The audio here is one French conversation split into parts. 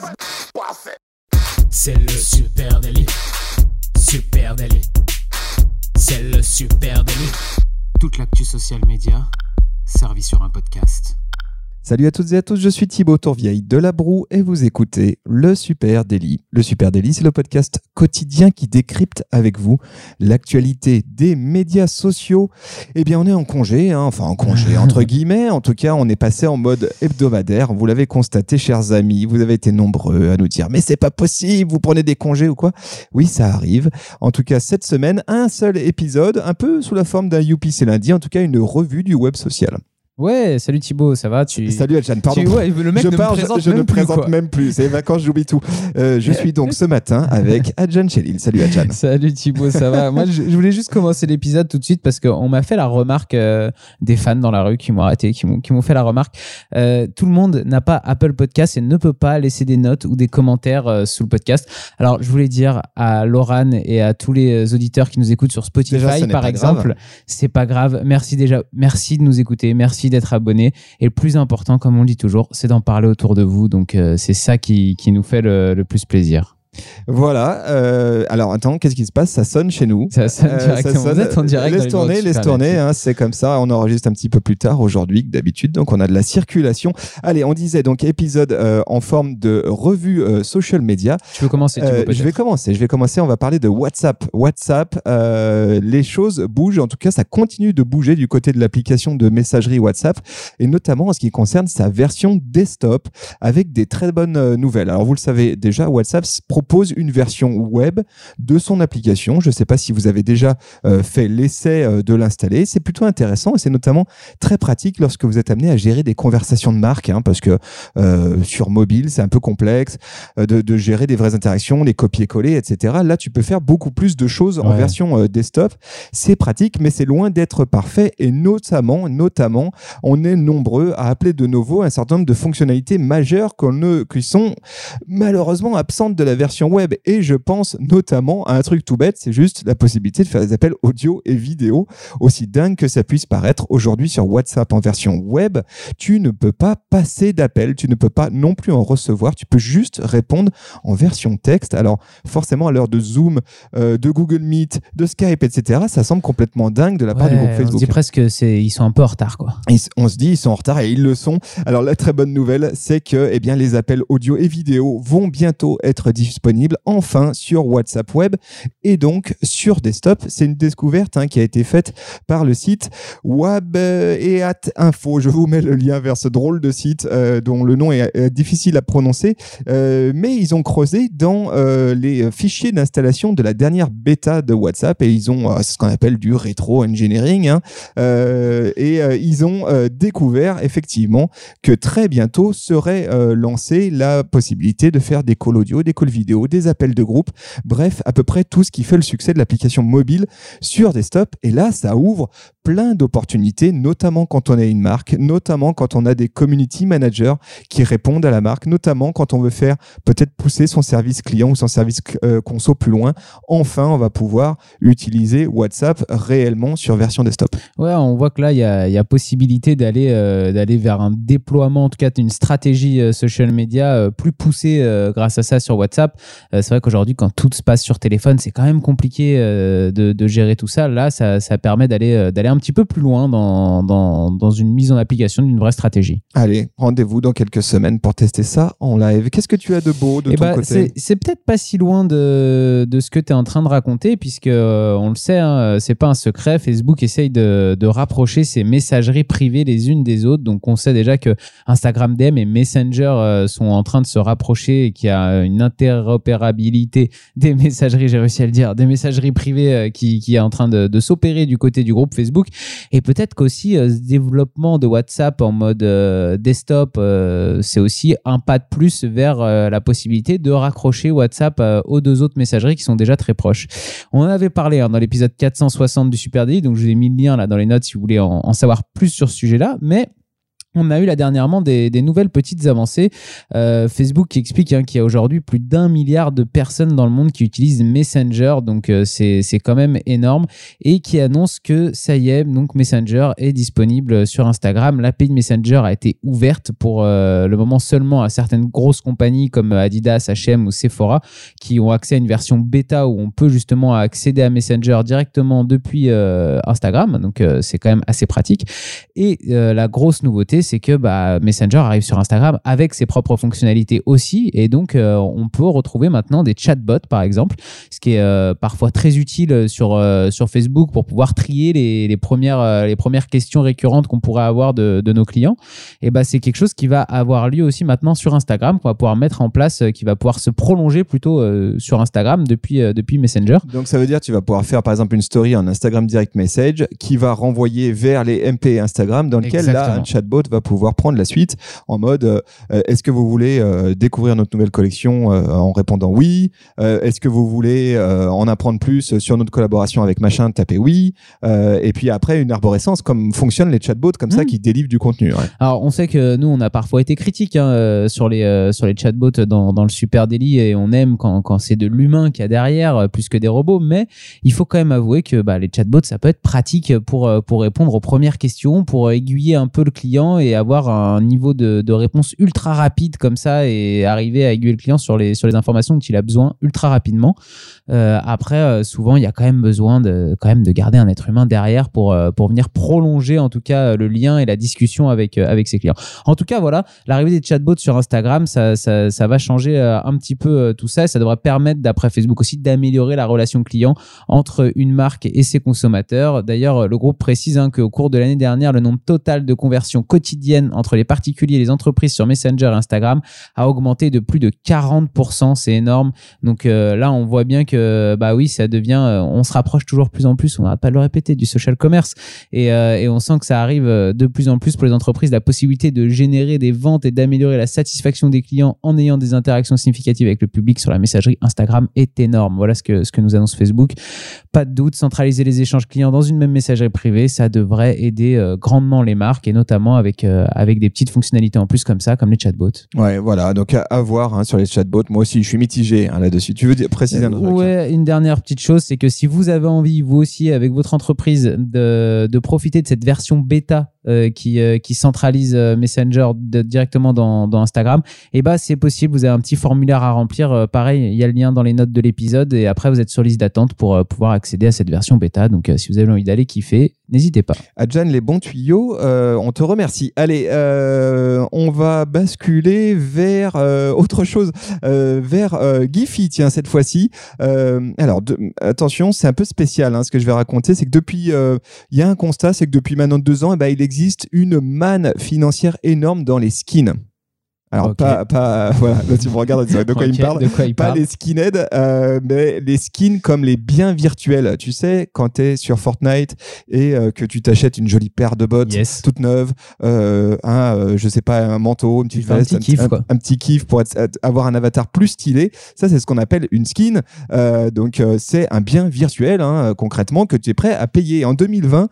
C'est le super délit. Super délit. C'est le super délit. Toute l'actu social média servie sur un podcast. Salut à toutes et à tous, je suis Thibaut Tourvieille de La Broue et vous écoutez Le Super Délit. Le Super Délit, c'est le podcast quotidien qui décrypte avec vous l'actualité des médias sociaux. Eh bien, on est en congé, entre guillemets. En tout cas, on est passé en mode hebdomadaire. Vous l'avez constaté, chers amis, vous avez été nombreux à nous dire « Mais c'est pas possible, vous prenez des congés ou quoi ?» Oui, ça arrive. En tout cas, cette semaine, un seul épisode, un peu sous la forme d'un Youpi, c'est lundi, en tout cas une revue du web social. Ouais, salut Thibaut, ça va Salut Adjan, pardon. Le mec je ne présente même plus. C'est les vacances, j'oublie tout. Je suis donc ce matin avec Adjan Chelil. Salut Adjan. Salut Thibaut, ça va. Moi, je voulais juste commencer l'épisode tout de suite parce qu'on m'a fait la remarque des fans dans la rue qui m'ont arrêté, qui m'ont fait la remarque. Tout le monde n'a pas Apple Podcast et ne peut pas laisser des notes ou des commentaires sous le podcast. Alors, je voulais dire à Laurent et à tous les auditeurs qui nous écoutent sur Spotify, déjà, par exemple, c'est pas grave. Merci de nous écouter. Merci d'être abonné et le plus important, comme on le dit toujours, c'est d'en parler autour de vous, donc c'est ça qui nous fait le plus plaisir. Voilà, alors attends, qu'est-ce qui se passe? Ça sonne chez nous. Ça sonne directement. Vous êtes en direct. Laisse tourner, hein, c'est comme ça. On enregistre un petit peu plus tard aujourd'hui que d'habitude, donc on a de la circulation. Allez, on disait donc épisode en forme de revue social media. Tu veux commencer? Je vais commencer. On va parler de WhatsApp. Les choses bougent. En tout cas, ça continue de bouger du côté de l'application de messagerie WhatsApp et notamment en ce qui concerne sa version desktop avec des très bonnes nouvelles. Alors, vous le savez déjà, WhatsApp propose une version web de son application. Je ne sais pas si vous avez déjà fait l'essai de l'installer. C'est plutôt intéressant et c'est notamment très pratique lorsque vous êtes amené à gérer des conversations de marque, parce que sur mobile, c'est un peu complexe de gérer des vraies interactions, les copier-coller, etc. Là, tu peux faire beaucoup plus de choses en version desktop. C'est pratique, mais c'est loin d'être parfait et notamment, on est nombreux à appeler de nouveau un certain nombre de fonctionnalités majeures qui sont malheureusement absentes de la version web, et je pense notamment à un truc tout bête, c'est juste la possibilité de faire des appels audio et vidéo. Aussi dingue que ça puisse paraître, aujourd'hui sur WhatsApp en version web, tu ne peux pas passer d'appel, tu ne peux pas non plus en recevoir, tu peux juste répondre en version texte. Alors forcément à l'heure de Zoom, de Google Meet, de Skype, etc., ça semble complètement dingue de la part du groupe Facebook. On se dit presque ils sont un peu en retard, quoi. On se dit ils sont en retard et ils le sont. Alors la très bonne nouvelle, c'est que les appels audio et vidéo vont bientôt être disponible enfin sur WhatsApp Web et donc sur desktop. C'est une découverte qui a été faite par le site Wabeat.info. Je vous mets le lien vers ce drôle de site dont le nom est difficile à prononcer, mais ils ont creusé dans les fichiers d'installation de la dernière bêta de WhatsApp et ils ont ce qu'on appelle du rétro-engineering et ils ont découvert effectivement que très bientôt serait lancée la possibilité de faire des calls audio, des calls vidéo, des appels de groupe, bref, à peu près tout ce qui fait le succès de l'application mobile sur desktop. Et là, ça ouvre plein d'opportunités, notamment quand on a une marque, notamment quand on a des community managers qui répondent à la marque, notamment quand on veut faire peut-être pousser son service client ou son service conso plus loin. Enfin, on va pouvoir utiliser WhatsApp réellement sur version desktop. Ouais, on voit que là, il y a possibilité d'aller vers un déploiement, en tout cas d'une stratégie social media plus poussée grâce à ça sur WhatsApp. C'est vrai qu'aujourd'hui, quand tout se passe sur téléphone, c'est quand même compliqué de gérer tout ça. Là, ça permet d'aller un petit peu plus loin dans une mise en application d'une vraie stratégie. Allez, rendez-vous dans quelques semaines pour tester ça en live. Qu'est-ce que tu as de beau de ton côté? C'est peut-être pas si loin de ce que tu es en train de raconter, puisque on le sait, c'est pas un secret, Facebook essaye de rapprocher ses messageries privées les unes des autres. Donc on sait déjà que Instagram DM et Messenger sont en train de se rapprocher et qu'il y a une interopérabilité des messageries, j'ai réussi à le dire, des messageries privées qui est en train de s'opérer du côté du groupe Facebook. Et peut-être qu'aussi ce développement de WhatsApp en mode desktop, c'est aussi un pas de plus vers la possibilité de raccrocher WhatsApp aux deux autres messageries qui sont déjà très proches. On en avait parlé dans l'épisode 460 du Super Délit, donc je vous ai mis le lien là dans les notes si vous voulez en savoir plus sur ce sujet-là, mais On a eu là dernièrement des nouvelles petites avancées. Facebook qui explique qu'il y a aujourd'hui plus d'1 milliard de personnes dans le monde qui utilisent Messenger, donc c'est quand même énorme, et qui annonce que ça y est, donc Messenger est disponible sur Instagram. L'API de Messenger a été ouverte pour le moment seulement à certaines grosses compagnies comme Adidas, H&M ou Sephora qui ont accès à une version bêta où on peut justement accéder à Messenger directement depuis Instagram, donc c'est quand même assez pratique. Et la grosse nouveauté, c'est que Messenger arrive sur Instagram avec ses propres fonctionnalités aussi, et donc on peut retrouver maintenant des chatbots par exemple, ce qui est parfois très utile sur Facebook pour pouvoir trier les premières questions récurrentes qu'on pourrait avoir de nos clients. Et c'est quelque chose qui va avoir lieu aussi maintenant sur Instagram, qu'on va pouvoir mettre en place, qui va pouvoir se prolonger plutôt sur Instagram depuis Messenger. Donc ça veut dire que tu vas pouvoir faire par exemple une story en Instagram Direct Message qui va renvoyer vers les MP Instagram, dans lequel là un chatbot va pouvoir prendre la suite en mode est-ce que vous voulez découvrir notre nouvelle collection en répondant oui, est-ce que vous voulez en apprendre plus sur notre collaboration avec machin, tapez oui, et puis après une arborescence comme fonctionnent les chatbots comme ça qui délivrent du contenu. Ouais. Alors on sait que nous on a parfois été critiques sur les chatbots dans le Super Daily, et on aime quand c'est de l'humain qu'il y a derrière plus que des robots, mais il faut quand même avouer que les chatbots ça peut être pratique pour répondre aux premières questions, pour aiguiller un peu le client et avoir un niveau de réponse ultra rapide comme ça, et arriver à aiguiller le client sur les informations dont il a besoin ultra rapidement. Après souvent il y a quand même besoin de garder un être humain derrière pour venir prolonger en tout cas le lien et la discussion avec ses clients. En tout cas voilà, l'arrivée des chatbots sur Instagram ça va changer un petit peu tout ça, et ça devrait permettre d'après Facebook aussi d'améliorer la relation client entre une marque et ses consommateurs. D'ailleurs le groupe précise qu'au cours de l'année dernière, le nombre total de conversions quotidiennes entre les particuliers et les entreprises sur Messenger et Instagram a augmenté de plus de 40%, c'est énorme. Donc là on voit bien que oui, ça devient, on se rapproche toujours plus en plus, on va pas le répéter, du social commerce, et on sent que ça arrive de plus en plus pour les entreprises, la possibilité de générer des ventes et d'améliorer la satisfaction des clients en ayant des interactions significatives avec le public sur la messagerie Instagram est énorme. Voilà ce que nous annonce Facebook. Pas de doute, centraliser les échanges clients dans une même messagerie privée, ça devrait aider grandement les marques, et notamment avec des petites fonctionnalités en plus comme ça, comme les chatbots. Ouais, voilà, donc à voir sur les chatbots. Moi aussi, je suis mitigé là-dessus. Tu veux préciser un autre truc? Ouais, une dernière petite chose, c'est que si vous avez envie, vous aussi, avec votre entreprise, de profiter de cette version bêta qui centralise Messenger directement dans Instagram, c'est possible. Vous avez un petit formulaire à remplir. Pareil, il y a le lien dans les notes de l'épisode, et après vous êtes sur liste d'attente pour pouvoir accéder à cette version bêta. Donc si vous avez envie d'aller kiffer, n'hésitez pas. Adjan, les bons tuyaux, on te remercie. Allez, on va basculer vers autre chose, vers Giphy, tiens, cette fois-ci. Alors, attention, c'est un peu spécial ce que je vais raconter. C'est que depuis, il y a un constat, c'est que depuis maintenant 2 ans, il existe une manne financière énorme dans les skins. Alors, voilà, là tu me regardes, de quoi il me parle. Pas les skinheads, mais les skins comme les biens virtuels. Tu sais, quand tu es sur Fortnite et que tu t'achètes une jolie paire de bottes toute neuve, je sais pas, un manteau, une petite veste, un petit kiff pour avoir un avatar plus stylé. Ça, c'est ce qu'on appelle une skin. Donc, c'est un bien virtuel, concrètement, que tu es prêt à payer. En 2020,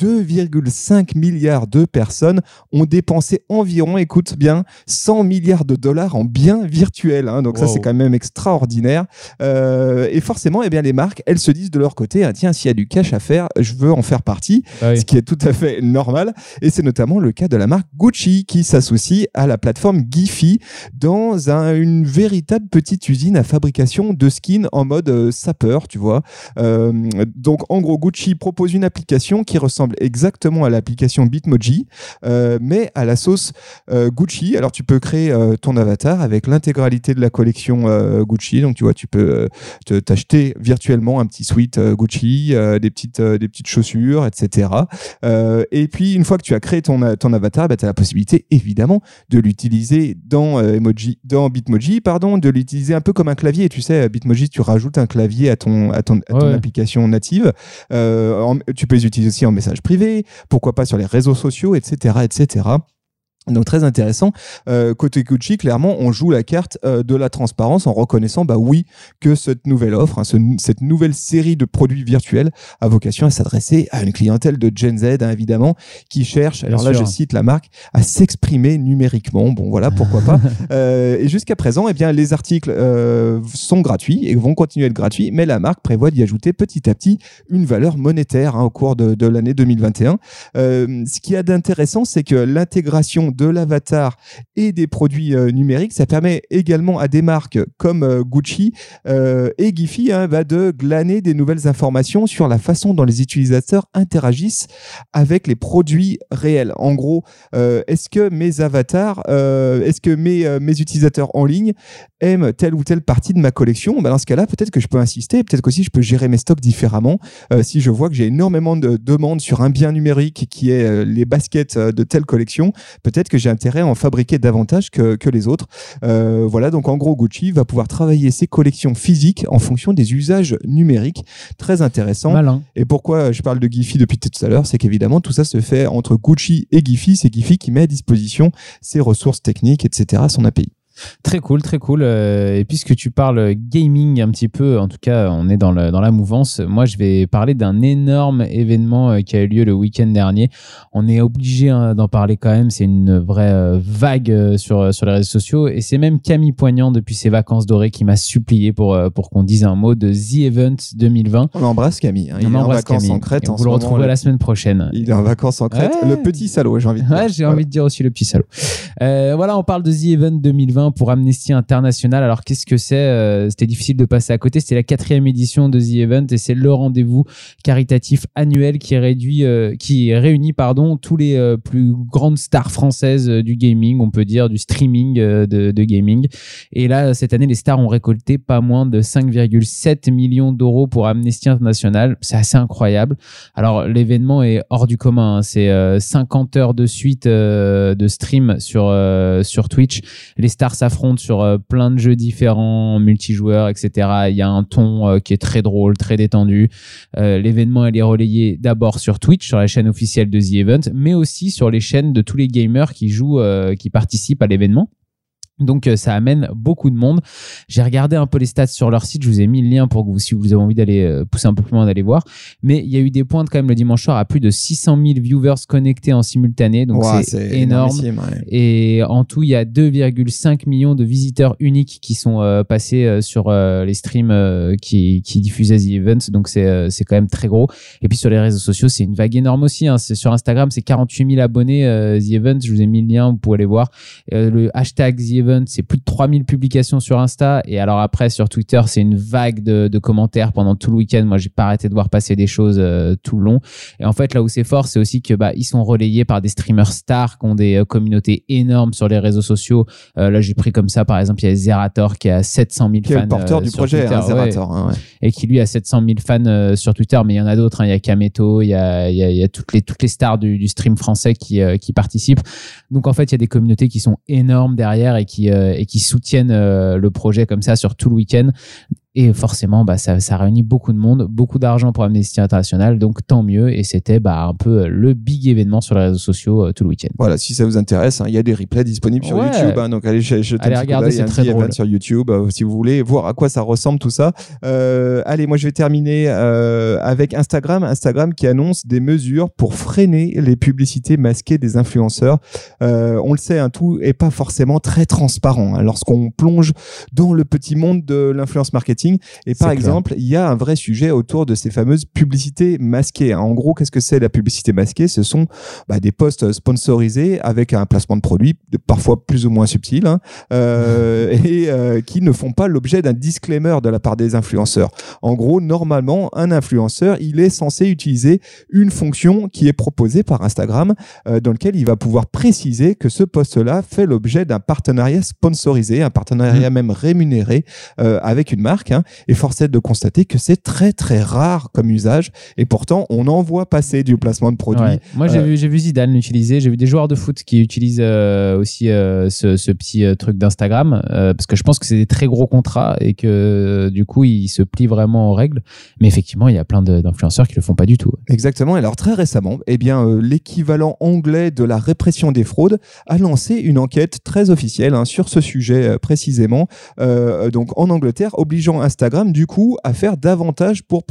2,5 milliards de personnes ont dépensé environ, écoute bien, 100 milliards de dollars en biens virtuels. Donc ça, c'est quand même extraordinaire. Et forcément, les marques, elles se disent de leur côté, tiens, s'il y a du cash à faire, je veux en faire partie, ce qui est tout à fait normal. Et c'est notamment le cas de la marque Gucci qui s'associe à la plateforme Giphy dans une véritable petite usine à fabrication de skins en mode sapeur, tu vois. Donc en gros, Gucci propose une application qui ressemble exactement à l'application Bitmoji, mais à la sauce Gucci. Alors tu peux créer ton avatar avec l'intégralité de la collection Gucci. Donc tu vois, tu peux t'acheter virtuellement un petit sweat Gucci, des petites chaussures, etc. Et puis une fois que tu as créé ton avatar, tu as la possibilité évidemment de l'utiliser dans Bitmoji, de l'utiliser un peu comme un clavier. Tu sais, Bitmoji, tu rajoutes un clavier à ton application native. Tu peux les utiliser aussi en message privé, pourquoi pas sur les réseaux sociaux, etc., etc. Donc très intéressant. Côté Gucci, clairement, on joue la carte de la transparence en reconnaissant, oui, que cette nouvelle offre, cette nouvelle série de produits virtuels a vocation à s'adresser à une clientèle de Gen Z, évidemment, qui cherche, alors là je cite la marque, à s'exprimer numériquement. Bon voilà, pourquoi pas. Et jusqu'à présent, les articles sont gratuits et vont continuer à être gratuits, mais la marque prévoit d'y ajouter petit à petit une valeur monétaire au cours de l'année 2021. Ce qui est d'intéressant, c'est que l'intégration de l'avatar et des produits numériques, ça permet également à des marques comme Gucci et Giphy de glaner des nouvelles informations sur la façon dont les utilisateurs interagissent avec les produits réels. En gros, est-ce que mes avatars, est-ce que mes utilisateurs en ligne aiment telle ou telle partie de ma collection? Dans ce cas-là, peut-être que je peux insister, peut-être qu'aussi je peux gérer mes stocks différemment. Si je vois que j'ai énormément de demandes sur un bien numérique qui est les baskets de telle collection, peut-être que j'ai intérêt à en fabriquer davantage que les autres. Voilà, donc en gros, Gucci va pouvoir travailler ses collections physiques en fonction des usages numériques. Très intéressant. Malin. Et pourquoi je parle de Giphy depuis tout à l'heure, c'est qu'évidemment, tout ça se fait entre Gucci et Giphy. C'est Giphy qui met à disposition ses ressources techniques, etc., son API. Très cool, très cool. Et puisque tu parles gaming un petit peu, en tout cas, on est dans la mouvance. Moi, je vais parler d'un énorme événement qui a eu lieu le week-end dernier. On est obligé d'en parler quand même. C'est une vraie vague sur les réseaux sociaux. Et c'est même Camille Poignant, depuis ses vacances dorées, qui m'a supplié pour qu'on dise un mot de The Event 2020. On embrasse Camille. Il est en vacances en Crète. Vous le retrouverez la semaine prochaine. Il est en vacances en Crète. Ouais. Le petit salaud, j'ai envie de dire. Ouais, j'ai envie de dire aussi le petit salaud. Voilà, on parle de The Event 2020 pour Amnesty International. Alors qu'est-ce que c'est? C'était difficile de passer à côté. C'était la 4e édition de The Event et c'est le rendez-vous caritatif annuel qui réunit tous les plus grandes stars françaises du gaming, on peut dire, du streaming de gaming. Et là, cette année, les stars ont récolté pas moins de 5,7 millions d'euros pour Amnesty International. C'est assez incroyable. Alors, l'événement est hors du commun. C'est 50 heures de suite de stream sur Twitch. Les stars s'affrontent sur plein de jeux différents, multijoueurs, etc. Il y a un ton qui est très drôle, très détendu. L'événement, il est relayé d'abord sur Twitch, sur la chaîne officielle de The Event, mais aussi sur les chaînes de tous les gamers qui participent à l'événement. Donc ça amène beaucoup de monde. J'ai regardé un peu les stats sur leur site, je vous ai mis le lien pour que si vous avez envie d'aller pousser un peu plus loin, d'aller voir. Mais il y a eu des pointes quand même le dimanche soir à plus de 600 000 viewers connectés en simultané, donc c'est énorme. Ouais. Et en tout, il y a 2,5 millions de visiteurs uniques qui sont passés sur les streams qui diffusaient The Event, donc c'est quand même très gros. Et puis sur les réseaux sociaux, c'est une vague énorme aussi. C'est sur Instagram, c'est 48 000 abonnés The Event, je vous ai mis le lien, vous pouvez aller voir. Le hashtag The Event, c'est plus de 3000 publications sur Insta. Et alors après, sur Twitter, c'est une vague de commentaires pendant tout le week-end. Moi, j'ai pas arrêté de voir passer des choses tout le long. Et en fait, là où c'est fort, c'est aussi que ils sont relayés par des streamers stars qui ont des communautés énormes sur les réseaux sociaux. Là, j'ai pris comme ça, par exemple, il y a Zerator qui a 700 000 fans. Qui est le porteur du projet, Zerator. Ouais. Et qui, lui, a 700 000 fans sur Twitter. Mais il y en a d'autres. Il y a Kameto, il y a toutes les stars du stream français qui participent. Donc, en fait, il y a des communautés qui sont énormes derrière et qui soutiennent le projet comme ça sur tout le week-end. Et forcément, ça réunit beaucoup de monde, beaucoup d'argent pour Amnesty International, donc tant mieux. Et c'était un peu le big événement sur les réseaux sociaux tout le week-end. Voilà, si ça vous intéresse, il y a des replays disponibles sur YouTube. Donc allez regarder, c'est très drôle. Sur YouTube si vous voulez voir à quoi ça ressemble tout ça. Allez, moi je vais terminer avec Instagram. Instagram qui annonce des mesures pour freiner les publicités masquées des influenceurs. On le sait, tout est pas forcément très transparent lorsqu'on plonge dans le petit monde de l'influence marketing. Et par exemple, il y a un vrai sujet autour de ces fameuses publicités masquées. En gros, qu'est-ce que c'est la publicité masquée? Ce sont des posts sponsorisés avec un placement de produit, parfois plus ou moins subtil, et qui ne font pas l'objet d'un disclaimer de la part des influenceurs. En gros, normalement, un influenceur, il est censé utiliser une fonction qui est proposée par Instagram, dans lequel il va pouvoir préciser que ce post-là fait l'objet d'un partenariat sponsorisé, un partenariat même rémunéré avec une marque. hein, et force est de constater que c'est très très rare comme usage, et pourtant on en voit passer du placement de produits. Ouais. Moi j'ai vu Zidane l'utiliser, j'ai vu des joueurs de foot qui utilisent aussi ce petit truc d'Instagram, parce que je pense que c'est des très gros contrats et que du coup ils se plient vraiment aux règles, mais effectivement il y a plein d'influenceurs qui le font pas du tout. Exactement. Alors très récemment, l'équivalent anglais de la répression des fraudes a lancé une enquête très officielle sur ce sujet précisément, donc en Angleterre, obligeant Instagram du coup à faire davantage pour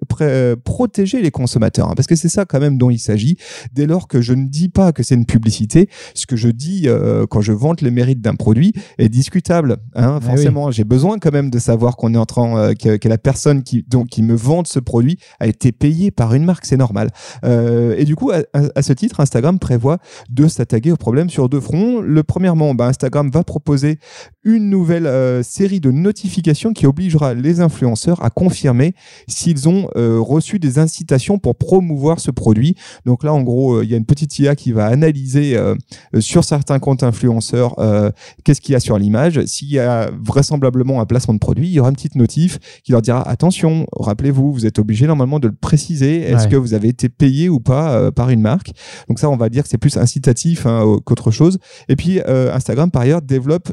protéger les consommateurs, parce que c'est ça quand même dont il s'agit. Dès lors que je ne dis pas que c'est une publicité, ce que je dis quand je vante les mérites d'un produit est discutable, forcément. Oui. J'ai besoin quand même de savoir qu'on est en train que la personne qui me vante ce produit a été payée par une marque, c'est normal. Et du coup, à ce titre, Instagram prévoit de s'attaquer au problème sur deux fronts. Premièrement, Instagram va proposer une nouvelle série de notifications qui obligera les influenceurs à confirmer s'ils ont reçu des incitations pour promouvoir ce produit. Donc là, en gros, il y a une petite IA qui va analyser sur certains comptes influenceurs qu'est-ce qu'il y a sur l'image. S'il y a vraisemblablement un placement de produit, il y aura une petite notif qui leur dira attention, rappelez-vous, vous êtes obligé normalement de le préciser. Est-ce que vous avez été payé ou pas par une marque? Donc ça, on va dire que c'est plus incitatif qu'autre chose. Et puis Instagram, par ailleurs, développe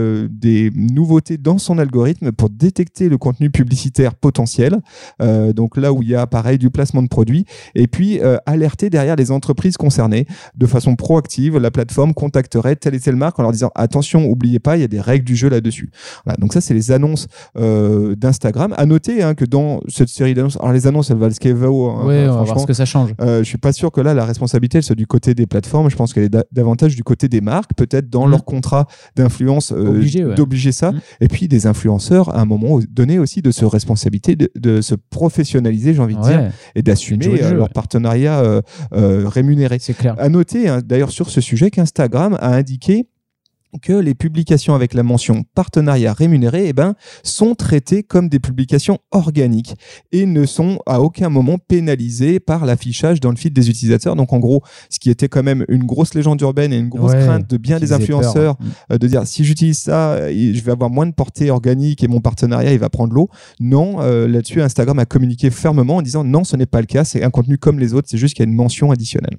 des nouveautés dans son algorithme pour détecter le contenu publicitaire potentiel. Donc là où il y a pareil du placement de produits, et puis alerter derrière les entreprises concernées de façon proactive. La plateforme contacterait telle et telle marque en leur disant attention, n'oubliez pas, il y a des règles du jeu là-dessus. Voilà, donc ça, c'est les annonces d'Instagram. À noter que dans cette série d'annonces, alors les annonces, elles valent ce qu'elles vaut. Oui, on va voir ce que ça change. Je suis pas sûr que là, la responsabilité, elle soit du côté des plateformes. Je pense qu'elle est davantage du côté des marques, peut-être dans leur contrat d'influence, d'obliger ça. Et puis des influenceurs, à un moment donné aussi, de se responsabiliser, de se professionnaliser, j'ai envie de dire, et d'assumer leur partenariat rémunéré. C'est clair. À noter, d'ailleurs, sur ce sujet, qu'Instagram a indiqué que les publications avec la mention partenariat rémunéré sont traitées comme des publications organiques et ne sont à aucun moment pénalisées par l'affichage dans le feed des utilisateurs. Donc en gros, ce qui était quand même une grosse légende urbaine et une grosse crainte de bien des influenceurs, de dire si j'utilise ça, je vais avoir moins de portée organique et mon partenariat il va prendre l'eau. Non, là-dessus Instagram a communiqué fermement en disant non, ce n'est pas le cas, c'est un contenu comme les autres, c'est juste qu'il y a une mention additionnelle.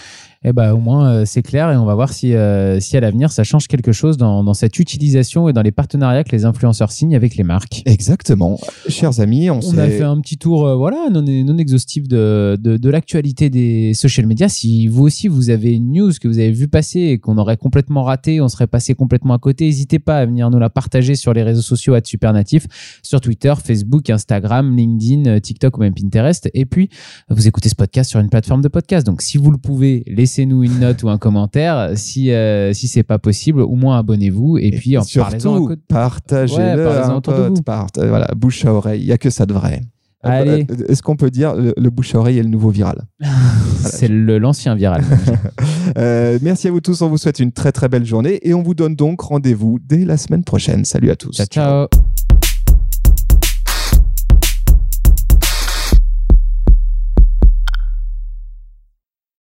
Au moins c'est clair, et on va voir si à l'avenir ça change quelque chose dans cette utilisation et dans les partenariats que les influenceurs signent avec les marques. Exactement. Chers amis, on a fait un petit tour non exhaustif de l'actualité des social media. Si vous aussi vous avez une news que vous avez vu passer et qu'on aurait complètement raté, on serait passé complètement à côté, n'hésitez pas à venir nous la partager sur les réseaux sociaux @supernatif, sur Twitter, Facebook, Instagram, LinkedIn, TikTok ou même Pinterest. Et puis vous écoutez ce podcast sur une plateforme de podcast, donc si vous le pouvez, laissez-nous une note ou un commentaire. Si c'est pas possible, au moins abonnez-vous, et puis surtout partagez-le, voilà, bouche à oreille. Il y a que ça de vrai. Allez. Est-ce qu'on peut dire le bouche à oreille est le nouveau viral? C'est l'ancien viral. Merci à vous tous. On vous souhaite une très très belle journée et on vous donne donc rendez-vous dès la semaine prochaine. Salut à tous. Ciao.